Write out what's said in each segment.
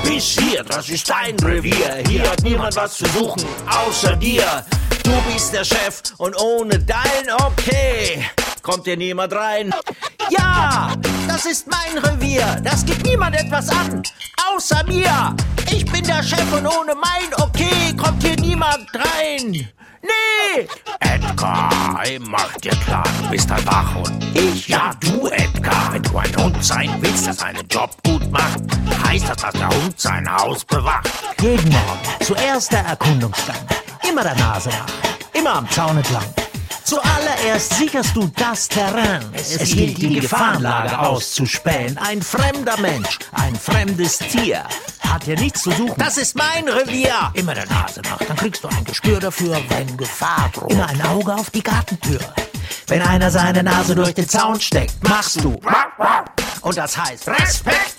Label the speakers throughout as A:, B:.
A: Bis hier, das ist dein Revier. Hier hat niemand was zu suchen, außer dir. Du bist der Chef und ohne dein Okay kommt hier niemand rein. Ja, das ist mein Revier. Das geht niemand etwas an, außer mir. Ich bin der Chef und ohne mein Okay kommt hier niemand rein. Nee!
B: Edgar, mach dir klar, du bist ein Wachhund. Ja, du, Edgar. Wenn du ein Hund sein willst, der seinen Job gut macht, heißt das, dass der Hund sein Haus bewacht.
C: Jeden Morgen, zuerst der Erkundungsgang. Immer der Nase nach, immer am Zaun entlang. Zuallererst sicherst du das Terrain. Es gilt, die Gefahrenlage auszuspähen. Ein fremder Mensch, ein fremdes Tier hat hier nichts zu suchen.
A: Das ist mein Revier.
C: Immer der Nase nach, dann kriegst du ein Gespür dafür, wenn Gefahr droht. Immer ein Auge auf die Gartentür. Wenn einer seine Nase durch den Zaun steckt, machst du.
A: Und das heißt Respekt.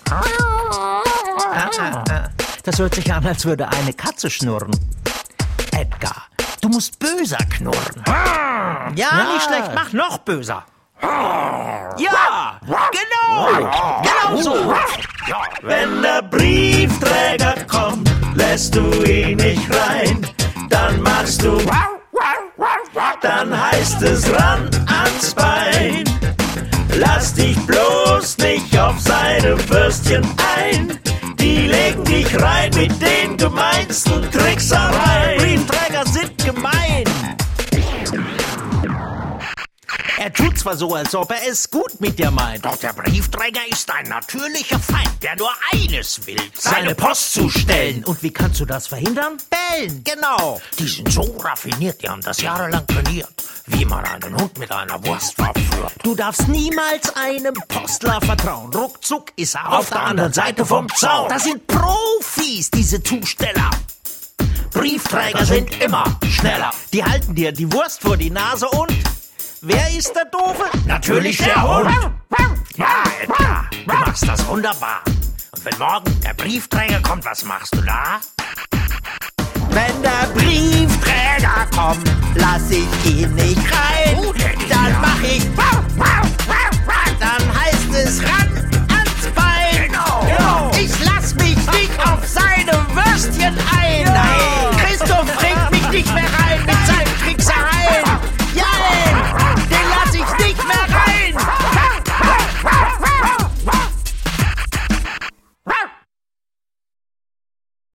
C: Das hört sich an, als würde eine Katze schnurren. Edgar, du musst böser knurren.
A: Ja, nicht schlecht, mach noch böser. Ja, genau so. Wenn der Briefträger kommt, lässt du ihn nicht rein. Dann machst du, dann heißt es ran ans Bein. Lass dich bloß nicht auf seine Würstchen ein. Die legen dich rein mit den gemeinsten Tricksereien. Briefträger sind gemein. Er tut zwar so, als ob er es gut mit dir meint,
B: Doch der Briefträger ist ein natürlicher Feind, der nur eines will,
A: seine Post zu stellen.
C: Und wie kannst du das verhindern?
A: Bellen, genau.
B: Die sind so raffiniert, die haben das jahrelang trainiert, wie man einen Hund mit einer Wurst verführt.
C: Du darfst niemals einem Postler vertrauen. Ruckzuck ist er
A: Auf der anderen Seite vom Zaun.
C: Das sind Profis, diese Zusteller.
A: Briefträger sind immer schneller. Die halten dir die Wurst vor die Nase und... Wer ist der Doofe?
B: Natürlich der Hund. Ja, Edgar, du machst das wunderbar. Und wenn morgen der Briefträger kommt, was machst du da?
A: Wenn der Briefträger kommt, lass ich ihn nicht rein. Dann mach ich... Dann heißt es ran ans Bein.
B: Genau.
A: Ich lass mich nicht auf seine Würstchen ein. Nein.